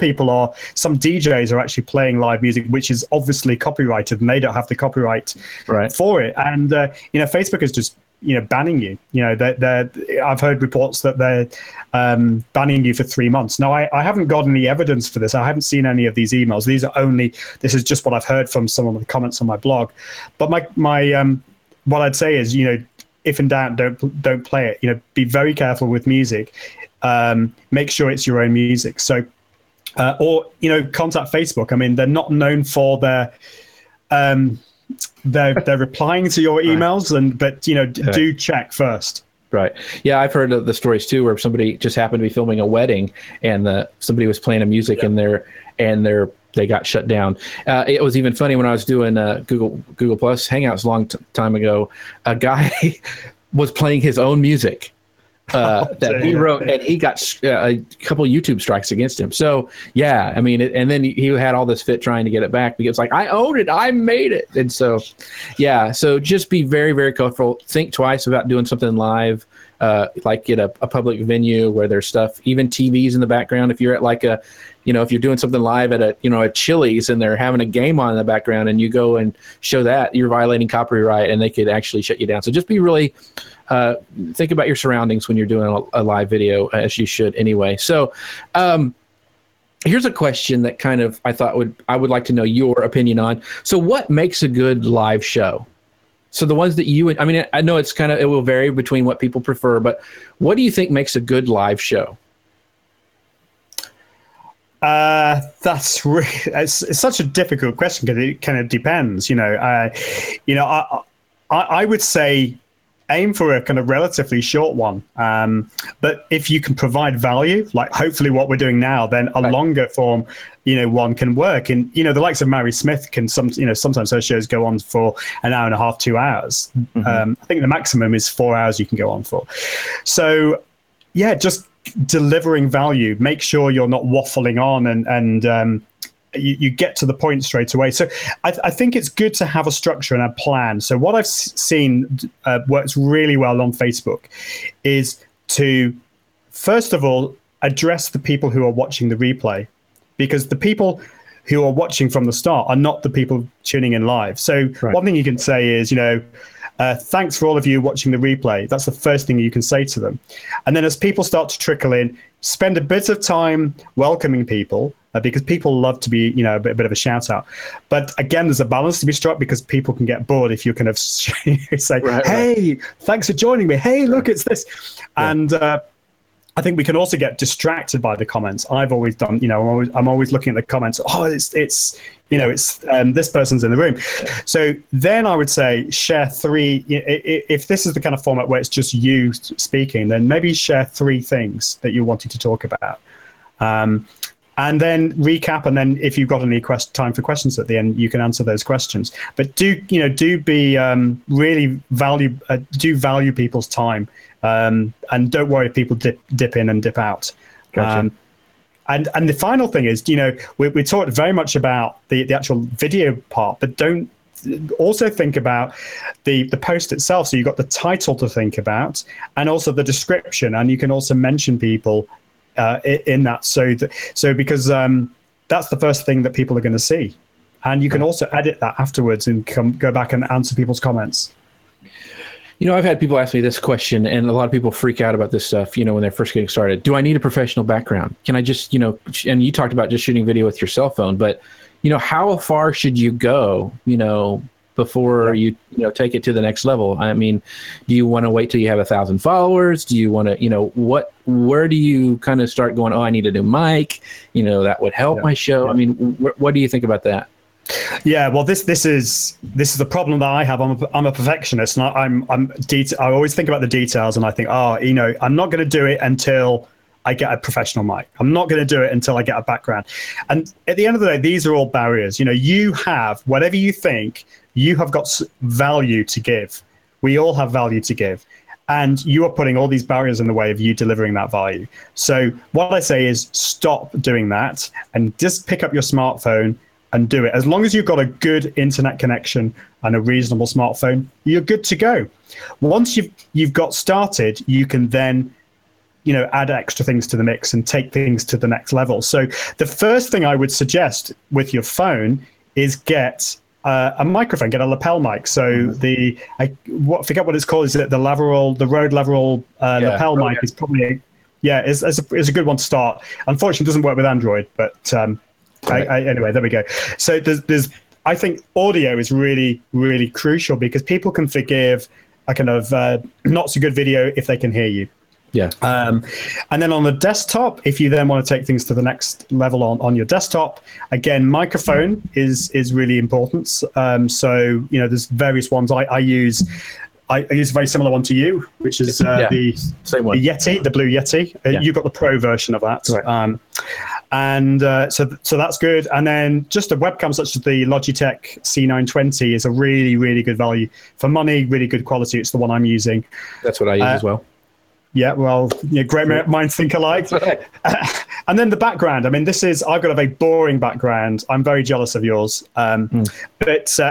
DJs are actually playing live music, which is obviously copyrighted, and they don't have the copyright for it. And Facebook is just banning you. I've heard reports that they're banning you for 3 months. Now, I haven't got any evidence for this. I haven't seen any of these emails. This is just what I've heard from some of the comments on my blog. But my what I'd say is, if in doubt, don't play it. Be very careful with music. Make sure it's your own music. So, or contact Facebook. They're not known for their they're replying to your emails, but do check first. Right. Yeah, I've heard of the stories too, where somebody just happened to be filming a wedding, and somebody was playing a music in there, and they got shut down. It was even funny when I was doing Google Plus Hangouts a long time ago. A guy was playing his own music that he wrote, and he got a couple YouTube strikes against him. So yeah, and then he had all this fit trying to get it back because I own it, I made it. And so yeah, so just be very, very careful. Think twice about doing something live, like at a public venue where there's stuff, even TVs in the background. If you're at if you're doing something live at a Chili's and they're having a game on in the background and you go and show that, you're violating copyright and they could actually shut you down. So just be really think about your surroundings when you're doing a live video, as you should anyway. So here's a question that kind of I would like to know your opinion on. So what makes a good live show? So the ones that I know it will vary between what people prefer, but what do you think makes a good live show? That's really, it's such a difficult question because it kind of depends. I would say aim for a kind of relatively short one. But if you can provide value, like hopefully what we're doing now, then a longer form, one can work. And, the likes of Mary Smith can sometimes her shows go on for an hour and a half, 2 hours. Mm-hmm. I think the maximum is 4 hours you can go on for. So yeah, just delivering value, make sure you're not waffling on and you get to the point straight away. So I think it's good to have a structure and a plan. So what I've seen works really well on Facebook is to, first of all, address the people who are watching the replay, because the people who are watching from the start are not the people tuning in live. So one thing you can say is, Thanks for all of you watching the replay. That's the first thing you can say to them. And then as people start to trickle in, spend a bit of time welcoming people, because people love to be, a bit of a shout out. But again, there's a balance to be struck, because people can get bored if you kind of say, hey, thanks for joining me. Hey, look, it's this. Yeah. And I think we can also get distracted by the comments. I've always done, I'm always looking at the comments. Oh, it's this person's in the room. So then I would say share 3. If this is the kind of format where it's just you speaking, then maybe share 3 things that you wanted to talk about. And then recap, and then if you've got any time for questions at the end, you can answer those questions. But do be really value people's time, and don't worry if people dip in and dip out. Gotcha. And the final thing is, we talked very much about the actual video part, but don't also think about the post itself. So you've got the title to think about, and also the description, and you can also mention people in that, so because that's the first thing that people are going to see, and you can also edit that afterwards and go back and answer people's comments. I've had people ask me this question, and a lot of people freak out about this stuff, when they're first getting started. Do I need a professional background? Can I just, and you talked about just shooting video with your cell phone, but how far should you go, before you take it to the next level? I mean, do you want to wait till you have 1,000 followers? Do you want to, where do you kind of start going, oh, I need a new mic, that would help my show? Yeah. I mean, what do you think about that? Yeah, well, this is the problem that I have. I'm a perfectionist, and I always think about the details, and I think, I'm not going to do it until I get a professional mic. I'm not going to do it until I get a background. And at the end of the day, these are all barriers. You have whatever you think, you have got value to give. We all have value to give. And you are putting all these barriers in the way of you delivering that value. So what I say is stop doing that and just pick up your smartphone and do it. As long as you've got a good internet connection and a reasonable smartphone, you're good to go. Once you've got started, you can then add extra things to the mix and take things to the next level. So the first thing I would suggest with your phone is get a microphone, get a lapel mic. So forget what it's called. Is it the Rode Lateral lapel mic? Is probably is a good one to start. Unfortunately, it doesn't work with Android, but anyway, there we go. So there's I think audio is really, really crucial, because people can forgive a kind of not so good video if they can hear you. Yeah. And then on the desktop, if you then want to take things to the next level on your desktop, again, microphone is really important. So, there's various ones. I use a very similar one to you, which is the same one. The Yeti, the Blue Yeti. You've got the Pro version of that. Right. So that's good. And then just a webcam such as the Logitech C920 is a really, really good value for money, really good quality. It's the one I'm using. That's what I use as well. Yeah, well, great minds think alike. And then the background. I mean, I've got a very boring background. I'm very jealous of yours. But,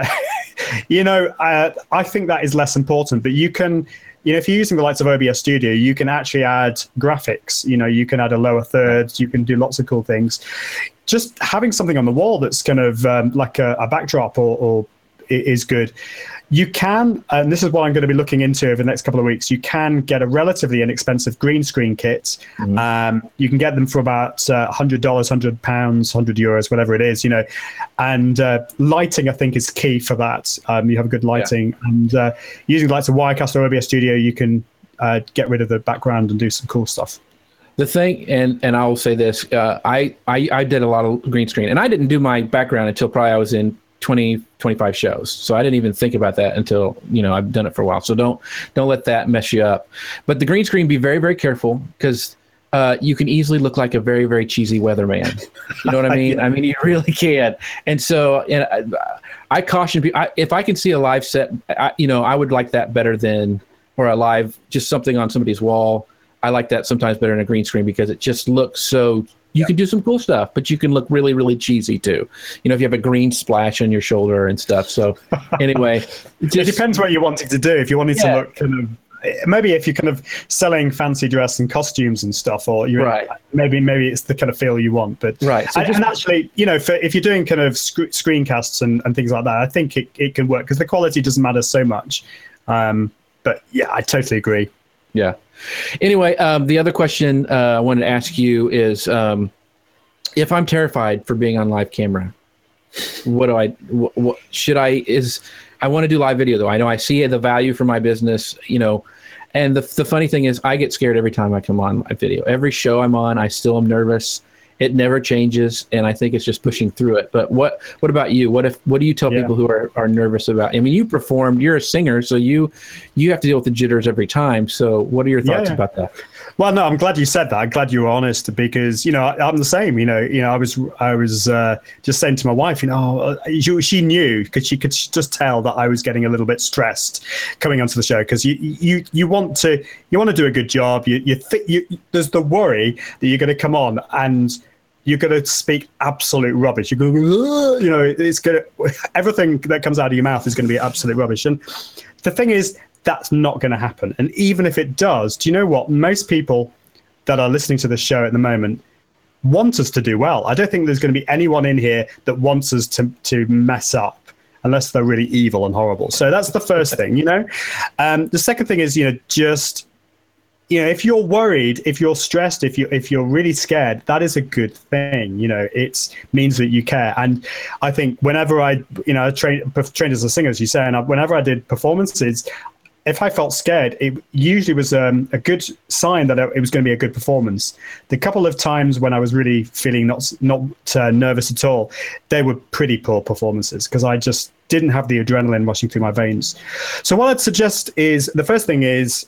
I think that is less important. But you can, if you're using the likes of OBS Studio, you can actually add graphics. You can add a lower third. You can do lots of cool things. Just having something on the wall that's kind of like a backdrop or is good. You can, and this is what I'm going to be looking into over the next couple of weeks, you can get a relatively inexpensive green screen kit. Mm-hmm. You can get them for about $100, £100, €100, whatever it is, and lighting, I think, is key for that. You have good lighting, and using the likes of Wirecast or OBS Studio, you can get rid of the background and do some cool stuff. The thing, and I'll say this, I did a lot of green screen, and I didn't do my background until probably I was in 25 shows. So I didn't even think about that until, I've done it for a while. So don't let that mess you up. But the green screen, be very, very careful, because you can easily look like a very, very cheesy weatherman. You know what I mean? Yeah. I mean, you really can. And so I caution people, if I can see a live set, I would like that better than, or a live, just something on somebody's wall. I like that sometimes better than a green screen, because it just looks so. You can do some cool stuff, but you can look really, really cheesy too. If you have a green splash on your shoulder and stuff. So anyway, it depends what you're wanting to do. If you wanted to look kind of, maybe if you're kind of selling fancy dress and costumes and stuff, or maybe it's the kind of feel you want. But right. So and actually, if you're doing kind of screencasts and things like that, I think it can work, because the quality doesn't matter so much. But yeah, I totally agree. Yeah. Anyway, the other question I wanted to ask you is, if I'm terrified for being on live camera, what do I want to do live video though. I know I see the value for my business, and the funny thing is I get scared every time I come on live video. Every show I'm on, I still am nervous. It never changes, and I think it's just pushing through it. But what about you? What do you tell people who are nervous about? I mean, you performed. You're a singer, so you have to deal with the jitters every time. So what are your thoughts about that? Well, no, I'm glad you said that. I'm glad you were honest, because I'm the same. I was just saying to my wife, she knew, because she could just tell that I was getting a little bit stressed coming onto the show, because you want to do a good job. There's the worry that you're going to come on and you're going to speak absolute rubbish. You're going to, it's going to, everything that comes out of your mouth is going to be absolute rubbish. And the thing is, that's not going to happen. And even if it does, do you know what? Most people that are listening to the show at the moment want us to do well. I don't think there's going to be anyone in here that wants us to mess up, unless they're really evil and horrible. So that's the first thing, The second thing is, just, if you're worried, if you're stressed, if you're really scared, that is a good thing. It means that you care. And I think whenever I trained as a singer, as you say, and whenever I did performances, if I felt scared, it usually was a good sign that it was going to be a good performance. The couple of times when I was really feeling not nervous at all, they were pretty poor performances, because I just didn't have the adrenaline rushing through my veins. So what I'd suggest is, the first thing is,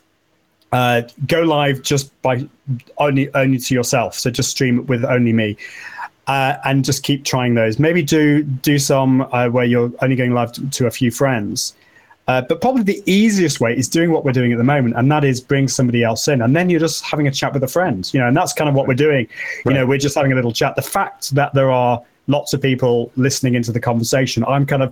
go live just by only to yourself. So just stream with only me, and just keep trying those. Maybe do some where you're only going live to a few friends. But probably the easiest way is doing what we're doing at the moment, and that is bring somebody else in, and then you're just having a chat with a friend, and that's kind of what we're doing. Right. We're just having a little chat. The fact that there are lots of people listening into the conversation, I kind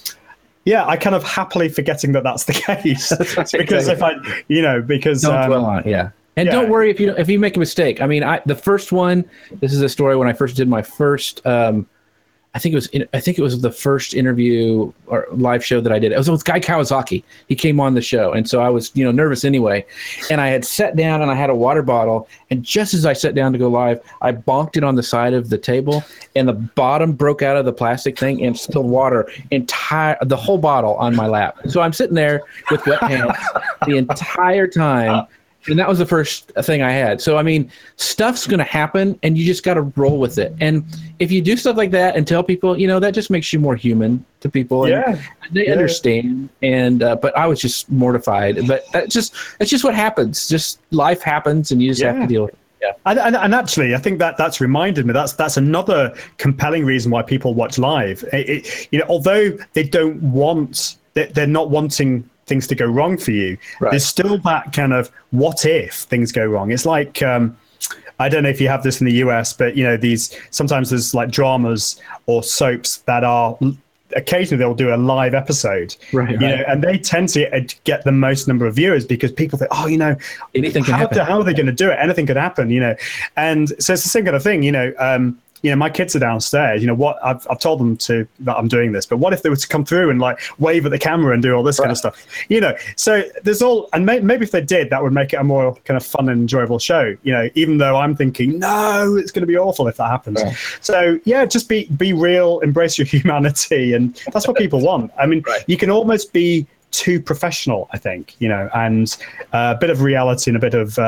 of happily forgetting that that's the case. Because if because don't dwell on it, yeah. And don't worry if you make a mistake. I mean, the first one. This is a story when I first did my first. I think it was the first interview or live show that I did. It was with Guy Kawasaki. He came on the show, and so I was nervous anyway. And I had sat down and I had a water bottle, and just as I sat down to go live, I bonked it on the side of the table, and the bottom broke out of the plastic thing and spilled water the whole bottle on my lap. So I'm sitting there with wet pants the entire time. And that was the first thing I had. So, I mean, stuff's going to happen, and you just got to roll with it. And if you do stuff like that and tell people, that just makes you more human to people. And they understand. And but I was just mortified. But it's just what happens. Just life happens, and you just have to deal with it. Yeah. And actually, I think that's reminded me. That's another compelling reason why people watch live. Although they don't want, they're not wanting things to go wrong for you. Right. There's still that kind of what if things go wrong. It's like I don't know if you have this in the US, but sometimes there's like dramas or soaps that are occasionally they'll do a live episode, right. And they tend to get the most number of viewers because people think, anything can happen. How are they going to do it? Anything could happen, And so it's the same kind of thing, my kids are downstairs. What I've told them that I'm doing this, but what if they were to come through and like wave at the camera and do all this kind of stuff? So there's and maybe if they did, that would make it a more kind of fun and enjoyable show. Even though I'm thinking, no, it's going to be awful if that happens. Right. So just be real, embrace your humanity, and that's what people want. I mean, you can almost be too professional, I think. And a bit of reality and a bit of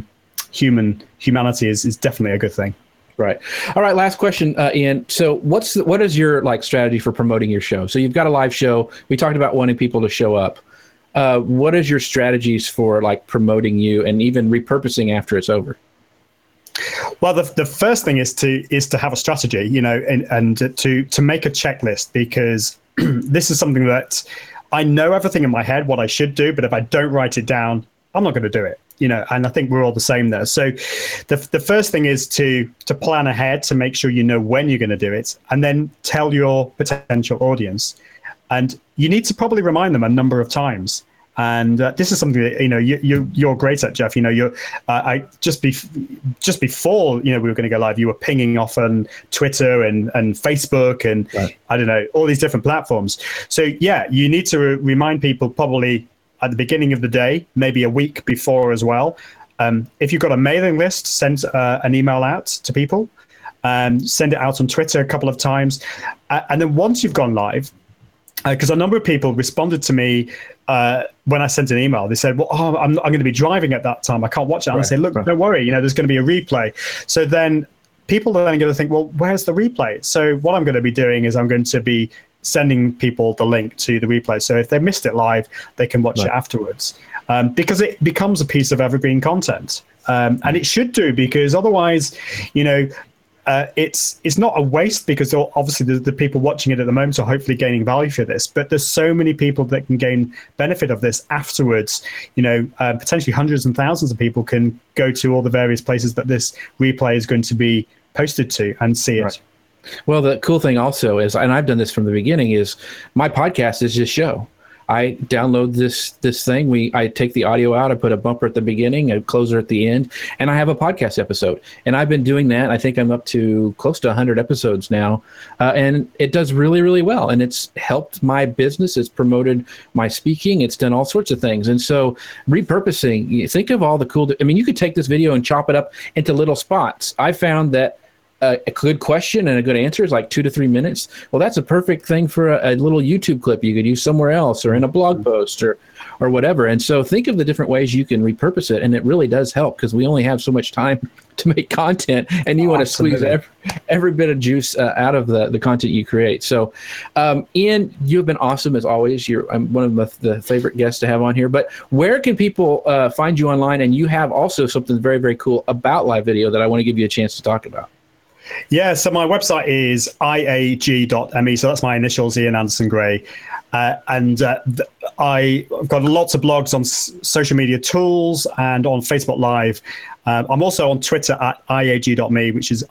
humanity is definitely a good thing. Right. All right. Last question, Ian. So what is your strategy for promoting your show? So you've got a live show. We talked about wanting people to show up. What is your strategies for promoting you and even repurposing after it's over? Well, the first thing is to have a strategy, and to make a checklist, because this is something that I know everything in my head, what I should do, but if I don't write it down, I'm not going to do it. And I think we're all the same there. So the first thing is to plan ahead, to make sure you know when you're going to do it, and then tell your potential audience. And you need to probably remind them a number of times. And this is something that you're great at, Jeff. I just before we were going to go live, you were pinging off on Twitter and Facebook and right. I don't know, all these different platforms. So you need to remind people probably at the beginning of the day, maybe a week before as well. If you've got a mailing list, send an email out to people. Send it out on Twitter a couple of times. And then once you've gone live, because a number of people responded to me when I sent an email. They said, well, I'm going to be driving at that time. I can't watch it. And I say, look, don't worry, there's going to be a replay. So then people are then going to think, well, where's the replay? So what I'm going to be doing is I'm going to be sending people the link to the replay. So if they missed it live, they can watch it afterwards. Because it becomes a piece of evergreen content. And it should do, because otherwise, it's not a waste, because obviously the people watching it at the moment are hopefully gaining value for this, but there's so many people that can gain benefit of this afterwards. Potentially hundreds and thousands of people can go to all the various places that this replay is going to be posted to and see it. Right. Well, the cool thing also is, and I've done this from the beginning, is my podcast is this show. I download this thing. I take the audio out. I put a bumper at the beginning, a closer at the end, and I have a podcast episode. And I've been doing that. I think I'm up to close to 100 episodes now, and it does really, really well. And it's helped my business. It's promoted my speaking. It's done all sorts of things. And so repurposing, think of all the cool. You could take this video and chop it up into little spots. I found that a good question and a good answer is like 2 to 3 minutes. Well, that's a perfect thing for a little YouTube clip you could use somewhere else, or in a blog post, or whatever. And so think of the different ways you can repurpose it, and it really does help, because we only have so much time to make content, and you want to squeeze every bit of juice out of the content you create. So, Ian, you've been awesome as always. I'm one of the favorite guests to have on here. But where can people find you online? And you have also something very, very cool about live video that I want to give you a chance to talk about. Yeah, so my website is iag.me. So that's my initials, Ian Anderson Gray. And I've got lots of blogs on social media tools and on Facebook Live. I'm also on Twitter at iag.me, which is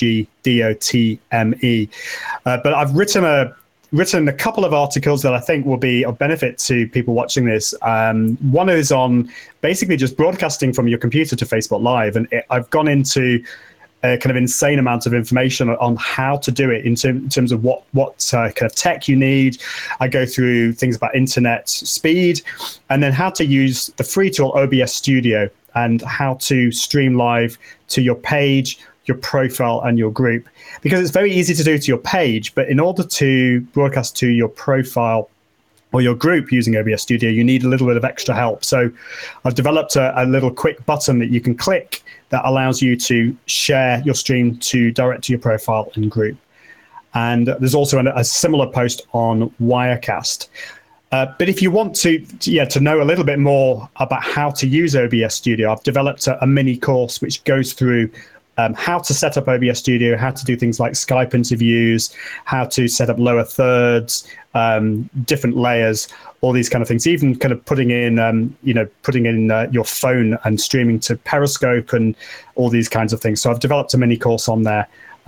iagdotme. But I've written a couple of articles that I think will be of benefit to people watching this. One is on basically just broadcasting from your computer to Facebook Live. And I've gone into a kind of insane amount of information on how to do it in terms of what kind of tech you need. I go through things about internet speed, and then how to use the free tool OBS Studio, and how to stream live to your page, your profile, and your group. Because it's very easy to do to your page, but in order to broadcast to your profile or your group using OBS Studio, you need a little bit of extra help. So I've developed a little quick button that you can click that allows you to share your stream direct to your profile and group. And there's also a similar post on Wirecast. But if you want to know a little bit more about how to use OBS Studio, I've developed a mini course which goes through how to set up OBS Studio, how to do things like Skype interviews, how to set up lower thirds, different layers, all these kind of things, even kind of putting in your phone and streaming to Periscope and all these kinds of things. So I've developed a mini course on there,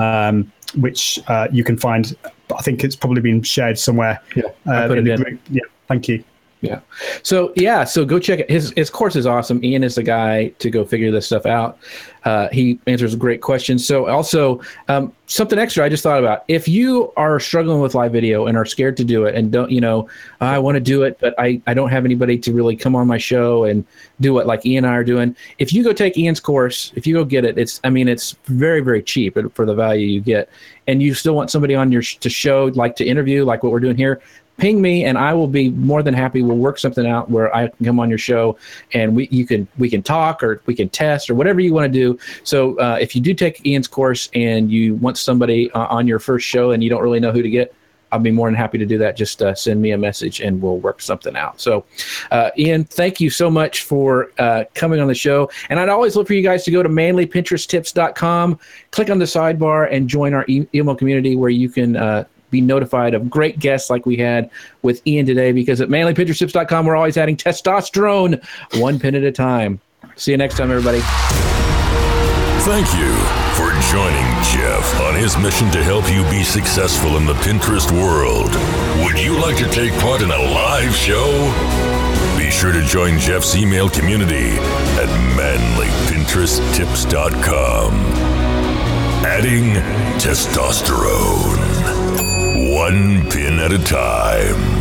which you can find. I think it's probably been shared somewhere. Yeah, I put it in. Group. Yeah, thank you. Yeah. So go check it. His course is awesome. Ian is the guy to go figure this stuff out. He answers great questions. So also something extra I just thought about. If you are struggling with live video and are scared to do it and don't, I want to do it, but I don't have anybody to really come on my show and do it like Ian and I are doing. If you go take Ian's course, if you go get it, it's very, very cheap for the value you get. And you still want somebody on to show, like to interview, like what we're doing here, ping me and I will be more than happy. We'll work something out where I can come on your show and we can talk, or we can test, or whatever you want to do. So if you do take Ian's course and you want somebody on your first show and you don't really know who to get, I'll be more than happy to do that. Just send me a message and we'll work something out. So Ian, thank you so much for coming on the show. And I'd always look for you guys to go to manlypinteresttips.com, click on the sidebar and join our email community, where you can be notified of great guests like we had with Ian today, because at manlypinteresttips.com, we're always adding testosterone one pin at a time. See you next time, everybody. Thank you for joining Jeff on his mission to help you be successful in the Pinterest world. Would you like to take part in a live show? Be sure to join Jeff's email community at manlypinteresttips.com. Adding testosterone one pin at a time.